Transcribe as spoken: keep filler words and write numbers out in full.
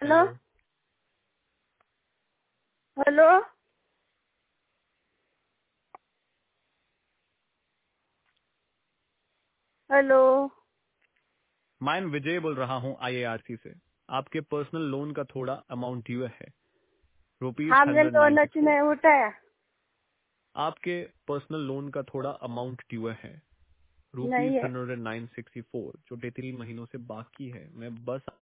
Hello. Hello. Hello. Hello. मैं विजय बोल रहा हूँ आईएआरसी से। आपके पर्सनल लोन का थोड़ा अमाउंट ड्यू है, रुपीज हमने हंड्रेड लोन नाइन्टी फोर। नहीं उठाया। आपके पर्सनल लोन का थोड़ा अमाउंट ड्यू है, रुपीज नहीं है। हंड्रेड नाइन सिक्सटी फोर, जो तेरह महीनों से बाकी है। मैं बस